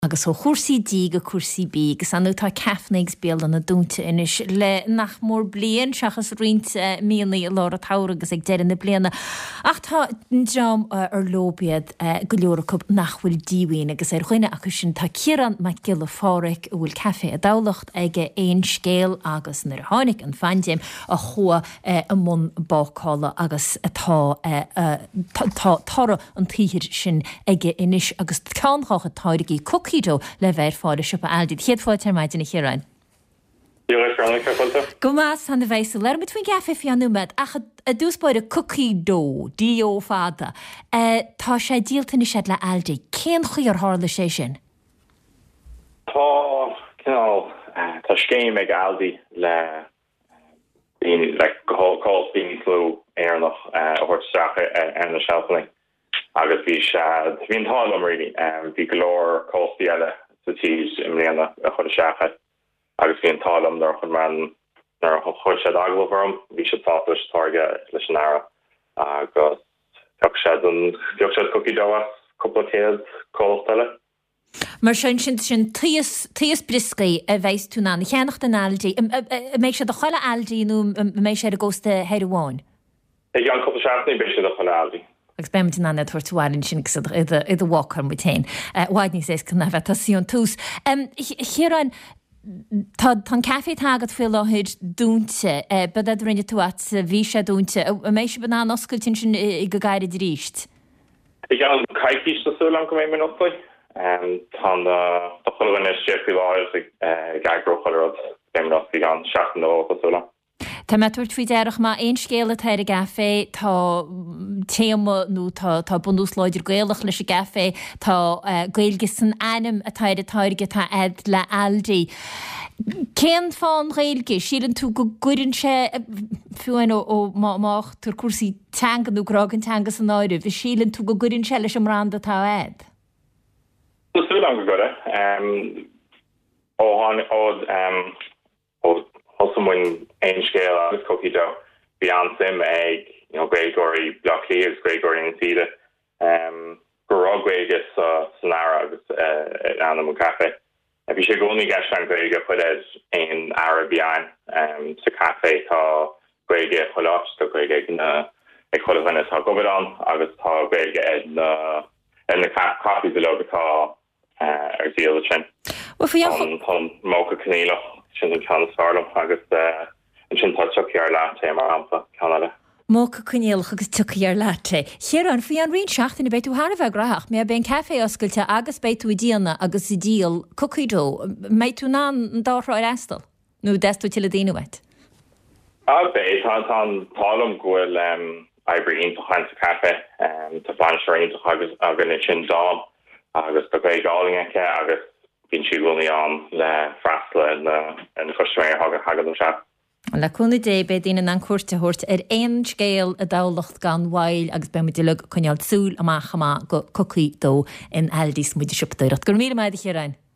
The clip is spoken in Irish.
agus ó chuirsaí D go chuirsaí B, gus anú tá cefnaigh béal an na dúnta inis le nach mór blian seachas rint mílnaí lára tára agus ag deireanna bliana. Ach tá dram ar lóbiad go leoracúb nachhfuil díhain agus ar chuine acu sin tá ciaran me gil fáric bhfuil cafe a dálacht ige éon scéal agus nar tháinig an fandéim a chua a mún bácála agus atá tára an tíhir sin ige inis agus cáinchacha táirigí Cídó le bheith fáile sipa Aldi. Chéad fáil tar maidin na chéráin. Go más an bheith le between gafe fianúmed ach a dúspóid a Cídó D.O. fada. Tá sé díaltainna siad le Aldi. Cén chuí ar hála sé sin? Tá scéim ag Aldi le goáil bíní slú éarnach a chuirt stracha ar na sealpaning. Agus bhín tálam ri bhí golóir cóstaí eile sa tíos imléana a chud seacha agus bhíon tálam nar chun man nar chuir sé aglahharm bhí sé tápla táige leis an aire agus beag sé Cídó cúpla céad cóstaile. Mar sin tíos briscaí a bheith tú ná cheannacht an Aldi méid sé do choile Aldi nó méid sé a gcósta headháin? Ag an cúpla seaachnaí bé sé do choile Aldi. Agus beimtin anna tuairtuáin sin iad a bháchar mutain. Waid ní séis cna bheith síón tús. Chéráin, tá café tágad fé láthid dúnte, bud a rinne tuat bhí sé dúnte, a mééis se banán oscailtin sin i go gairid ríist? Ig an caiiciis na súlan go mé min oscail. Tá choilin is Jeffrey láir gagrochilrad beim oscail an 16 ó súlan. Tá me tuairt fao dearach má aon scéala teir a gafe tá téama nó tá bunúsláidir gaolach leis a gafe tá gailgus san ainm a tair a táirige tá ed le Aldi. Cén fáin gailge sílan tú go gurann sé fiúin ó máach tar cuasaí teangan nó grágan teangas an áire, bhí sílan tú go gurann sé leis am randa tá ed? Tásúlan go gure Hosumwin ein scale agus Cídó bhí an sim ag Grégory Blockley agus Grégory an Tide gorágwegus sanara agus anam cafe. Bhí sé gcónaí gceist an Gréige chud ein Arabian sa cafe tá Gréige choláit tá Gréige ag choilehine tá gobadán agus tá Gréige in na coffee belogatá ar díal sin. Tá mócha cnéalach sin an starlam agus sin tá tuí ar láte mar ampa Canada. Mócha cnéalach agus tuí ar láte. Chéaran fao an rion seachtainna beitú Har bheith graach, mé ben café oscailte agus beitú i díalna agus i díal Cídó, méid tú ná an dáráid eastal? nó deistú til a dínúit? Bé tá tálam gohfuil ebrion chaint sa café tá flanseirín agus agan sin dám agus go bé gálinge agus bín si gúnaí an le freastal in chuisméir hagad an seach. Le cúna dé be dtíine an cuairte thuirt ar éon scéal a dálacht gan bhail agus be muidir chuneal súl amach go Cídó in Aldi muidir siúptaíireacht. Gur míle maidid chéráin.